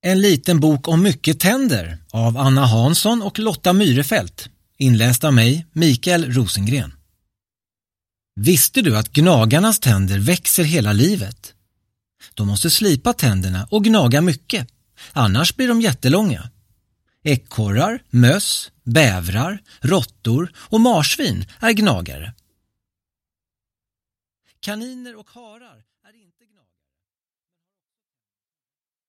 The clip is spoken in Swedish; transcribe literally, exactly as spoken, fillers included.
En liten bok om mycket tänder av Anna Hansson och Lotta Myrefelt. Inläst av mig, Mikael Rosengren. Visste du att gnagarnas tänder växer hela livet? De måste slipa tänderna och gnaga mycket, annars blir de jättelånga. Ekorrar, möss, bävrar, råttor och marsvin är gnagare. Kaniner och harar är inte gnagare.